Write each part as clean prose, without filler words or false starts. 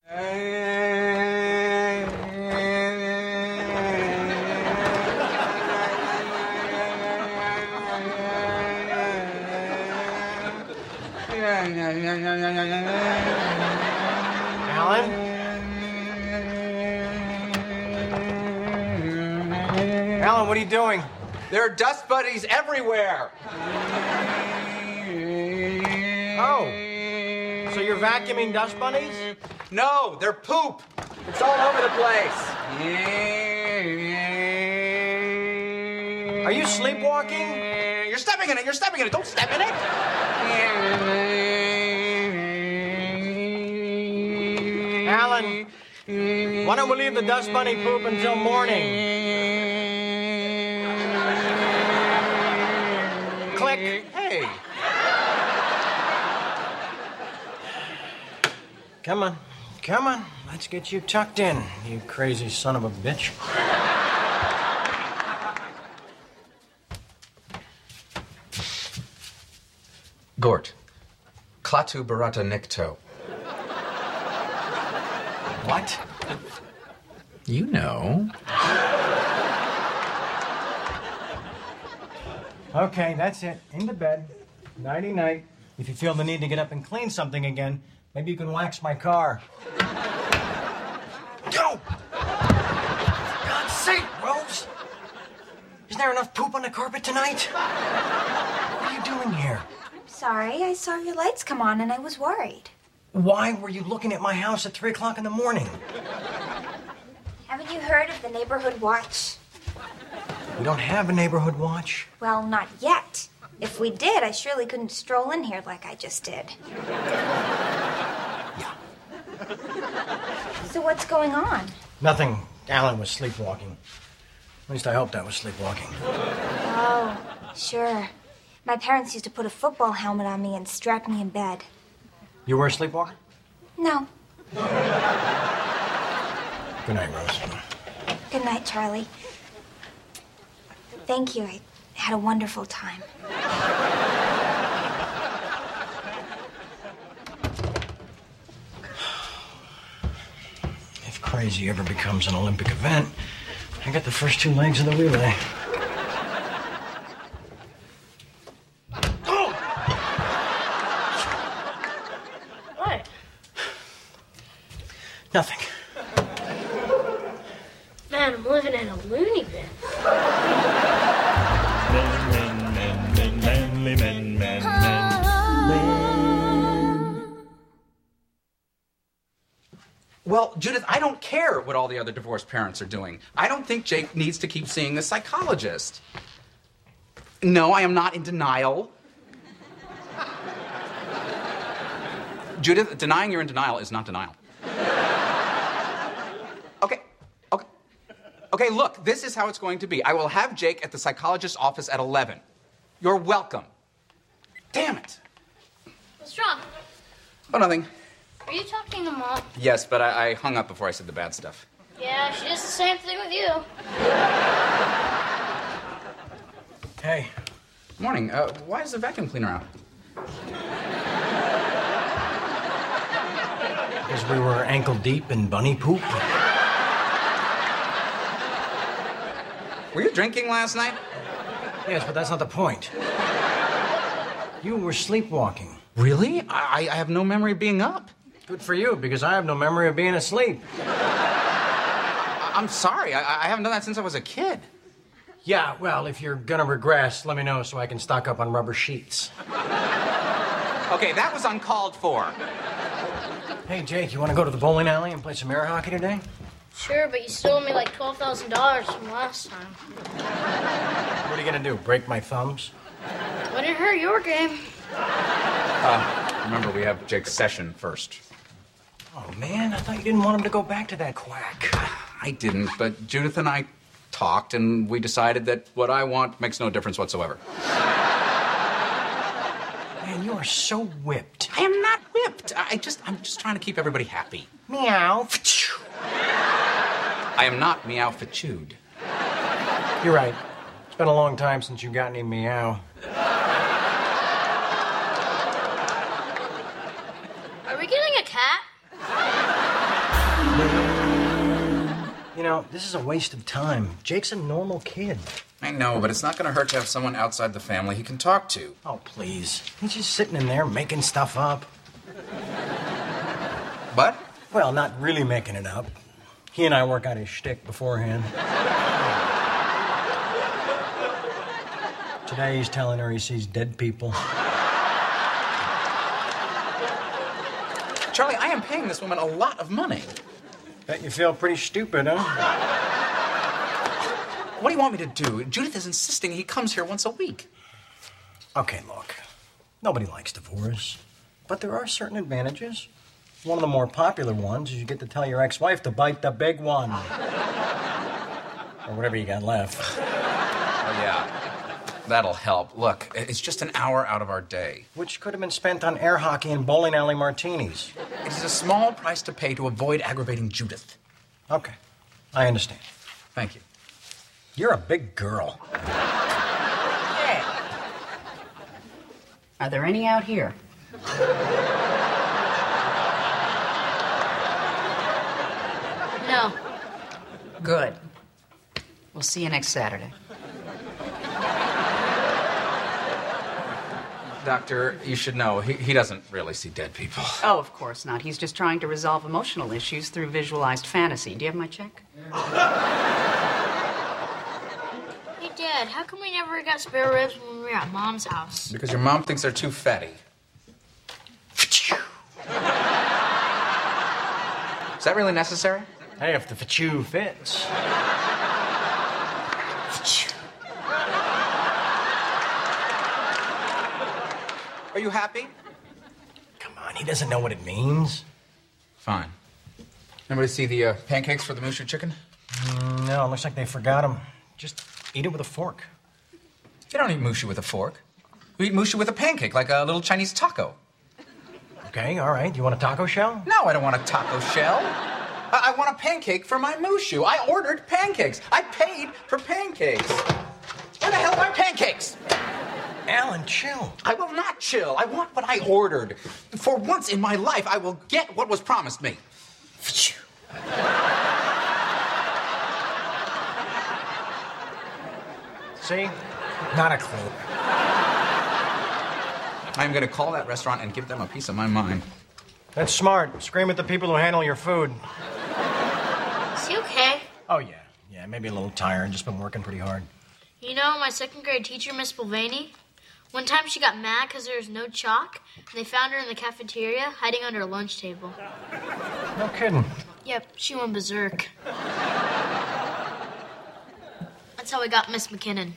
Alan? Alan, what are you doing? There are dust bunnies everywhere. Oh. So you're vacuuming dust bunnies? No, they're poop. It's all over the place. Are you sleepwalking? You're stepping in it. You're stepping in it. Don't step in it. Alan, why don't we leave the dust bunny poop until morning? Click. Hey. Come on. Come on. Let's get you tucked in, you crazy son of a bitch. Gort. Klaatu barata nikto. What? You know. Okay, that's it. Into bed. Nighty-night. If you feel the need to get up and clean something again, maybe you can wax my car. Go! For God's sake, Rose! Isn't there enough poop on the carpet tonight? What are you doing here? Sorry, I saw your lights come on and I was worried. Why were you looking at my house at 3 o'clock in the morning? Haven't you heard of the neighborhood watch? We don't have a neighborhood watch. Well, not yet. If we did, I surely couldn't stroll in here like I just did. Yeah. So what's going on? Nothing. Alan was sleepwalking. At least I hoped I was sleepwalking. Oh, sure. My parents used to put a football helmet on me and strap me in bed. You were a sleepwalker? No. Good night, Rose. Good night, Charlie. Thank you. I had a wonderful time. If crazy ever becomes an Olympic event, I got the first 2 legs of the relay. What? Nothing. Man, I'm living in a loony bin. Well, Judith, I don't care what all the other divorced parents are doing. I don't think Jake needs to keep seeing the psychologist. No, I am not in denial. Judith, denying you're in denial is not denial. Okay, look, this is how it's going to be. I will have Jake at the psychologist's office at 11. You're welcome. Damn it. What's wrong? Oh, nothing. Are you talking to Mom? Yes, but I hung up before I said the bad stuff. Yeah, she does the same thing with you. Hey. Morning. Why is the vacuum cleaner out? Because we were ankle deep in bunny poop. Were you drinking last night? Yes, but that's not the point. You were sleepwalking. Really? I have no memory of being up. Good for you, because I have no memory of being asleep. I'm sorry. I haven't done that since I was a kid. Yeah, well, if you're gonna regress, let me know so I can stock up on rubber sheets. Okay, that was uncalled for. Hey, Jake, you want to go to the bowling alley and play some air hockey today? Sure, but you still owe me like $12,000 from last time. What are you gonna do, break my thumbs? Wouldn't hurt your game. Remember, we have Jake's session first. Oh, man, I thought you didn't want him to go back to that quack. I didn't, but Judith and I talked, and we decided that what I want makes no difference whatsoever. Man, you are so whipped. I am not whipped. I'm just trying to keep everybody happy. Meow. I am not meow-fa-chewed. You're right. It's been a long time since you got any meow. Are we getting a cat? You know, this is a waste of time. Jake's a normal kid. I know, but it's not going to hurt to have someone outside the family he can talk to. Oh, please. He's just sitting in there making stuff up. But? Well, not really making it up. He and I work out his shtick beforehand. Today he's telling her he sees dead people. Charlie, I am paying this woman a lot of money. Bet you feel pretty stupid, huh? What do you want me to do? Judith is insisting he comes here once a week. Okay, look. Nobody likes divorce. But there are certain advantages. One of the more popular ones is you get to tell your ex-wife to bite the big one. Or whatever you got left. Oh, yeah. That'll help. Look, it's just an hour out of our day. Which could have been spent on air hockey and bowling alley martinis. It is a small price to pay to avoid aggravating Judith. Okay. I understand. Thank you. You're a big girl. Hey. Are there any out here? No. Good. We'll see you next Saturday. Doctor, you should know, he doesn't really see dead people. Oh, of course not. He's just trying to resolve emotional issues through visualized fantasy. Do you have my check? Hey, Dad, how come we never got spare ribs when we were at Mom's house? Because your mom thinks they're too fatty. Is that really necessary? Hey, if the fachu fits. Are you happy? Come on, he doesn't know what it means. Fine. Anybody see the pancakes for the Mushu chicken? No, it looks like they forgot him. Just eat it with a fork. You don't eat Mushu with a fork. You eat Mushu with a pancake, like a little Chinese taco. Okay, all right. You want a taco shell? No, I don't want a taco shell. I want a pancake for my Mushu. I ordered pancakes. I paid for pancakes. Where the hell are my pancakes? Alan, chill. I will not chill. I want what I ordered. For once in my life, I will get what was promised me. See? Not a clue. I'm going to call that restaurant and give them a piece of my mind. That's smart. Scream at the people who handle your food. Is he okay? Oh, yeah. Yeah, maybe a little tired. Just been working pretty hard. You know, my second grade teacher, Miss Mulvaney, one time she got mad because there was no chalk, and they found her in the cafeteria hiding under a lunch table. No kidding. Yep, she went berserk. That's how we got Miss McKinnon.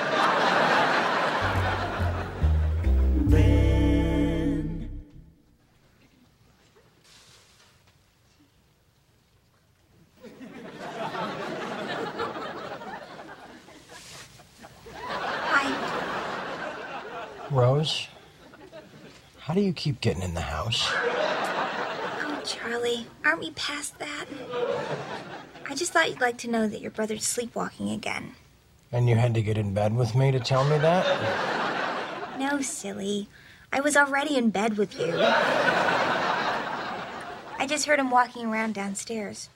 Rose, how do you keep getting in the house? Oh, Charlie, aren't we past that? I just thought you'd like to know that your brother's sleepwalking again. And you had to get in bed with me to tell me that? No, silly. I was already in bed with you. I just heard him walking around downstairs.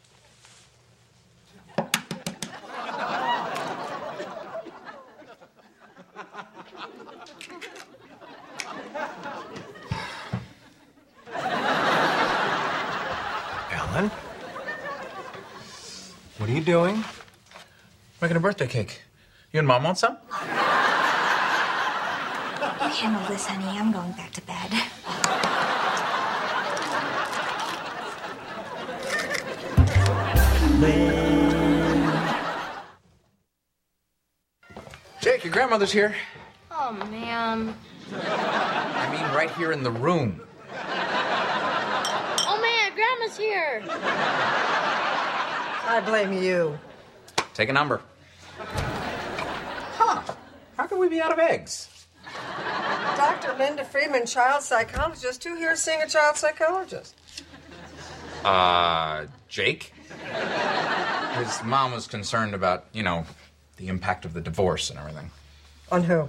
Alan? What are you doing? Making a birthday cake. You and Mom want some? You handle this, honey. I'm going back to bed. Jake, your grandmother's here. Oh, man. I mean, right here in the room. Oh, man, Grandma's here. I blame you. Take a number. Huh. How could we be out of eggs? Dr. Linda Freeman, child psychologist. Who here is seeing a child psychologist? Jake? His mom was concerned about, the impact of the divorce and everything. On who?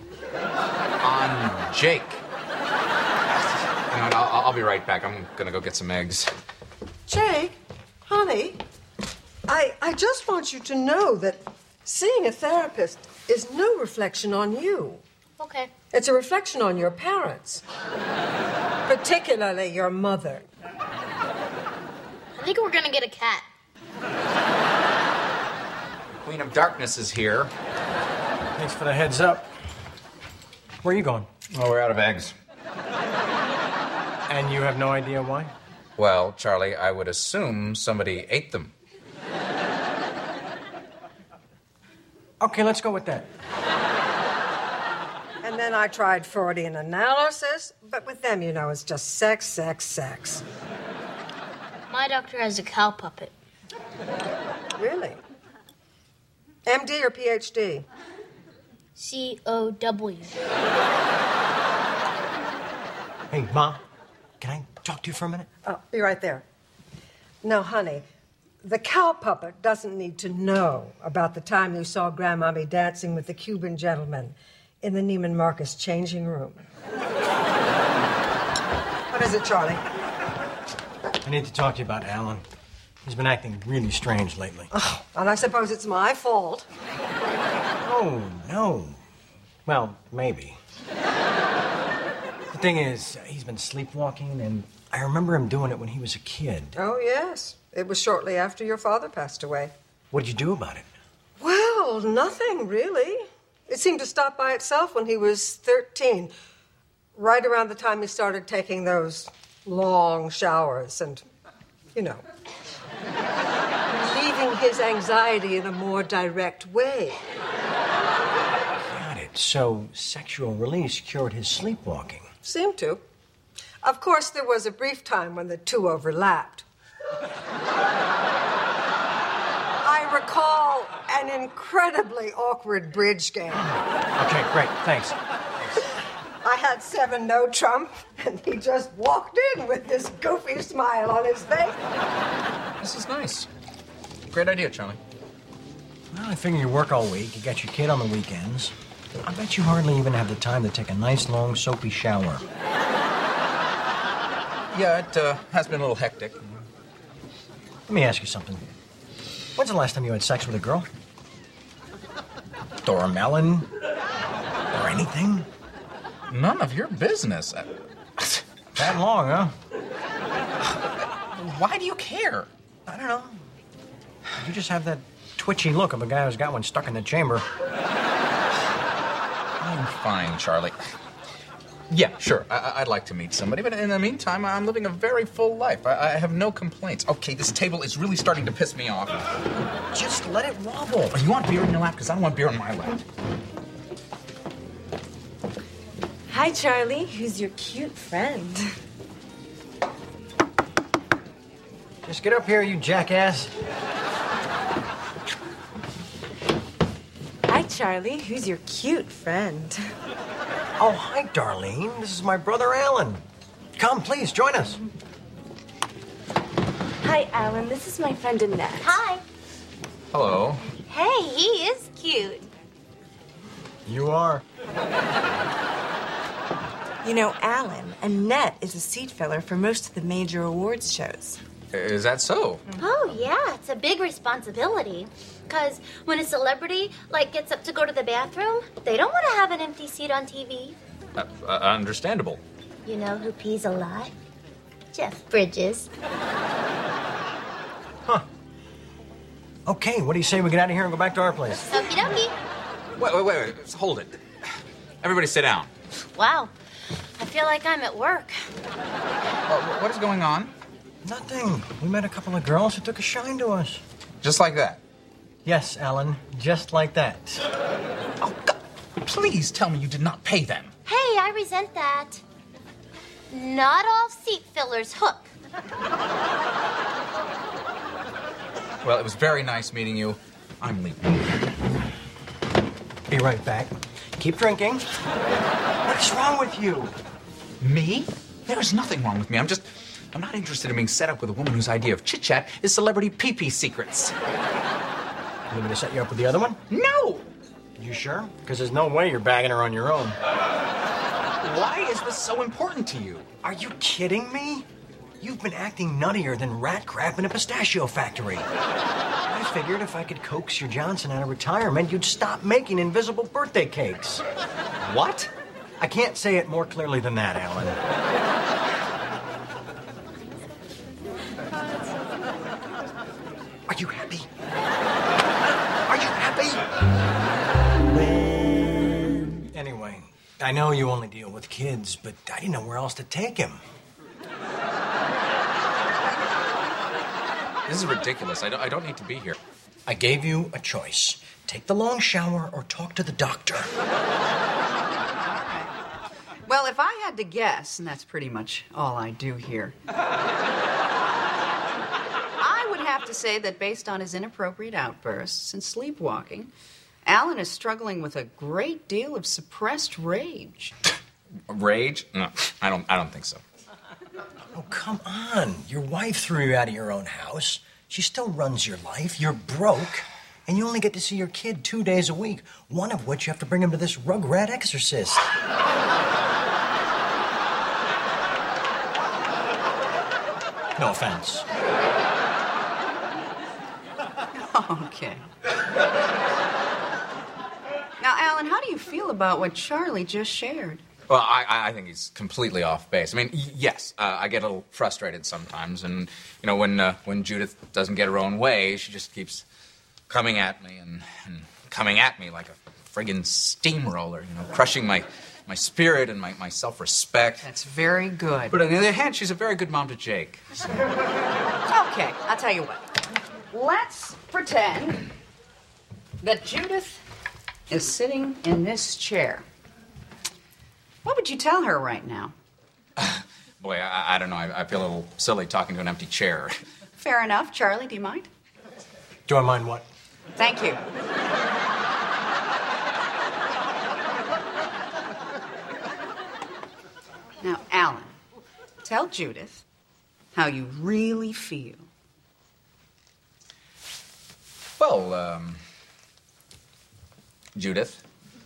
On Jake. Hang on, I'll be right back. I'm gonna go get some eggs. Jake, honey, I just want you to know that seeing a therapist is no reflection on you. Okay. It's a reflection on your parents, particularly your mother. I think we're gonna get a cat. Queen of Darkness is here. Thanks for the heads up. Where are you going? Oh, we're out of eggs. And you have no idea why? Well, Charlie, I would assume somebody ate them. Okay, let's go with that. And then I tried Freudian analysis, but with them, you know, it's just sex, sex, sex. My doctor has a cow puppet. Really? MD or PhD? COW. Hey, Ma, can I talk to you for a minute? Oh, be right there. Now, honey, the cow puppet doesn't need to know about the time you saw Grandmommy dancing with the Cuban gentleman in the Neiman Marcus changing room. What is it, Charlie? I need to talk to you about Alan. He's been acting really strange lately. Oh, and I suppose it's my fault. Oh, no. Well, maybe. The thing is, he's been sleepwalking, and I remember him doing it when he was a kid. Oh, yes. It was shortly after your father passed away. What did you do about it? Well, nothing, really. It seemed to stop by itself when he was 13, right around the time he started taking those long showers and, you know, relieving his anxiety in a more direct way. Got it. So sexual release cured his sleepwalking. Seemed to. Of course, there was a brief time when the two overlapped. I recall an incredibly awkward bridge game. Okay, great. Thanks. I had 7 no trump, and he just walked in with this goofy smile on his face. This is nice. Great idea, Charlie. Well, I figure you work all week, you got your kid on the weekends. I bet you hardly even have the time to take a nice, long, soapy shower. Yeah, it has been a little hectic. Let me ask you something. When's the last time you had sex with a girl? Dora Mellon? Or anything? None of your business. That long, huh? Why do you care? I don't know. You just have that twitchy look of a guy who's got one stuck in the chamber. I'm fine, Charlie. Yeah, sure. I'd like to meet somebody, but in the meantime, I'm living a very full life. I have no complaints. Okay, this table is really starting to piss me off. Just let it wobble. You want beer in your lap? Because I don't want beer in my lap. Hi, Charlie. Who's your cute friend? Just get up here, you jackass. Hi, Charlie. Who's your cute friend? Oh, hi, Darlene. This is my brother, Alan. Come, please, join us. Hi, Alan. This is my friend Annette. Hi. Hello. Hey, he is cute. You are. You know, Alan, Annette is a seat filler for most of the major awards shows. Is that so? Oh, yeah, it's a big responsibility. Because when a celebrity, gets up to go to the bathroom, they don't want to have an empty seat on TV. Understandable. You know who pees a lot? Jeff Bridges. Huh. Okay, what do you say we get out of here and go back to our place? Okie dokie. Wait. Hold it. Everybody sit down. Wow, I feel like I'm at work. What is going on? Nothing. We met a couple of girls who took a shine to us. Just like that? Yes, Alan, just like that. Oh, God. Please tell me you did not pay them. Hey, I resent that. Not all seat fillers hook. Well, it was very nice meeting you. I'm leaving. Be right back. Keep drinking. What's wrong with you? Me? There's nothing wrong with me. I'm not interested in being set up with a woman whose idea of chit-chat is celebrity pee-pee secrets. You want me to set you up with the other one? No! You sure? Because there's no way you're bagging her on your own. Why is this so important to you? Are you kidding me? You've been acting nuttier than rat crap in a pistachio factory. I figured if I could coax your Johnson out of retirement, you'd stop making invisible birthday cakes. What? I can't say it more clearly than that, Alan. Are you happy? Are you happy? Anyway, I know you only deal with kids, but I didn't know where else to take him. This is ridiculous. I don't need to be here. I gave you a choice. Take the long shower or talk to the doctor. Well, if I had to guess, and that's pretty much all I do here, I would have to say that based on his inappropriate outbursts and sleepwalking, Alan is struggling with a great deal of suppressed rage. Rage? No, I don't think so. Oh, come on. Your wife threw you out of your own house. She still runs your life. You're broke. And you only get to see your kid 2 days a week, one of which you have to bring him to this rugrat exorcist. No offense. Okay. Now, Alan, how do you feel about what Charlie just shared? Well, I think he's completely off base. I mean, yes, I get a little frustrated sometimes, and when Judith doesn't get her own way, she just keeps coming at me and coming at me like a friggin' steamroller, crushing my spirit and my self-respect. That's very good. But on the other hand, she's a very good mom to Jake. So. Okay, I'll tell you what. Let's pretend that Judith is sitting in this chair. What would you tell her right now? Boy, I don't know. I feel a little silly talking to an empty chair. Fair enough. Charlie, do you mind? Do I mind what? Thank you. Now, Alan, tell Judith how you really feel. Well, Judith,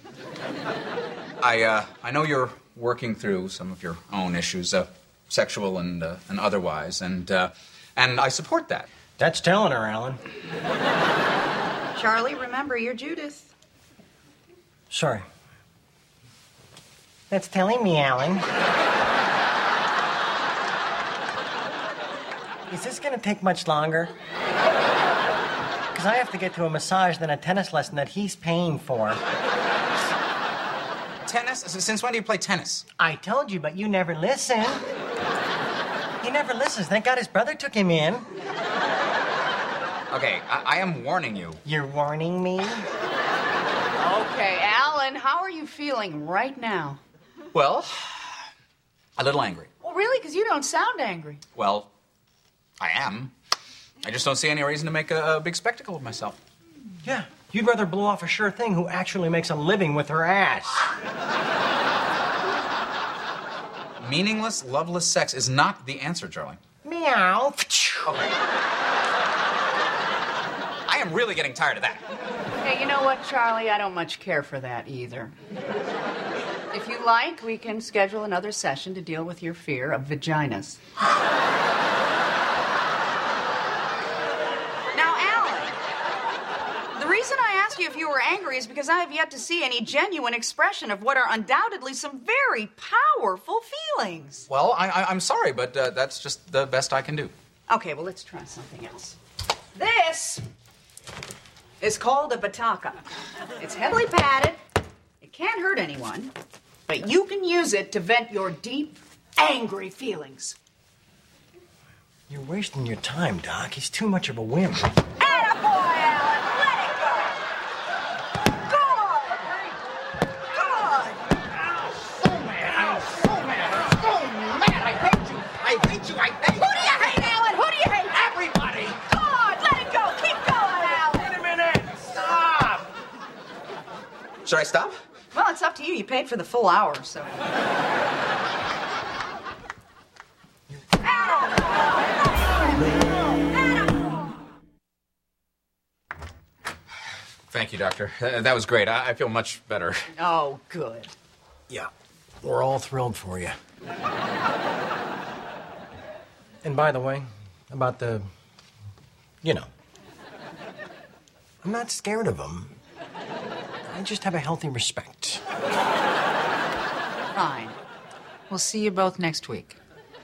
I know you're working through some of your own issues, sexual and otherwise, and I support that. That's telling her, Alan. Charlie, remember, you're Judith. Sorry. That's telling me, Alan. Is this going to take much longer? Because I have to get to a massage, then a tennis lesson that he's paying for. Tennis? Since when do you play tennis? I told you, but you never listen. He never listens. Thank God his brother took him in. Okay, I am warning you. You're warning me? Okay, Alan, how are you feeling right now? Well, a little angry. Well, really? Because you don't sound angry. Well, I am. I just don't see any reason to make a big spectacle of myself. Yeah, you'd rather blow off a sure thing who actually makes a living with her ass. Meaningless, loveless sex is not the answer, Charlie. Meow. Okay. I am really getting tired of that. Hey, you know what, Charlie? I don't much care for that either. If you like, we can schedule another session to deal with your fear of vaginas. Now, Alan, the reason I asked you if you were angry is because I have yet to see any genuine expression of what are undoubtedly some very powerful feelings. Well, I'm sorry, but that's just the best I can do. Okay, well, let's try something else. This is called a bataka. It's heavily padded. It can't hurt anyone, but you can use it to vent your deep, angry feelings. You're wasting your time, Doc. He's too much of a wimp. Attaboy, Alan! Let it go! Good! Good! I hate you! I hate you! I hate you! Who do you hate, Alan? Who do you hate? Everybody! Good! Let it go! Keep going, Alan! Wait a minute! Stop! Should I stop? Well, it's up to you. You paid for the full hour, so... Thank you, Doctor. That was great. I feel much better. Oh, good. Yeah, we're all thrilled for you. And by the way, about the, I'm not scared of them. I just have a healthy respect. Fine. We'll see you both next week.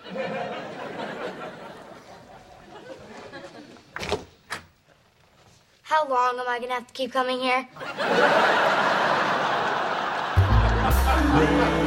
How long am I gonna have to keep coming here?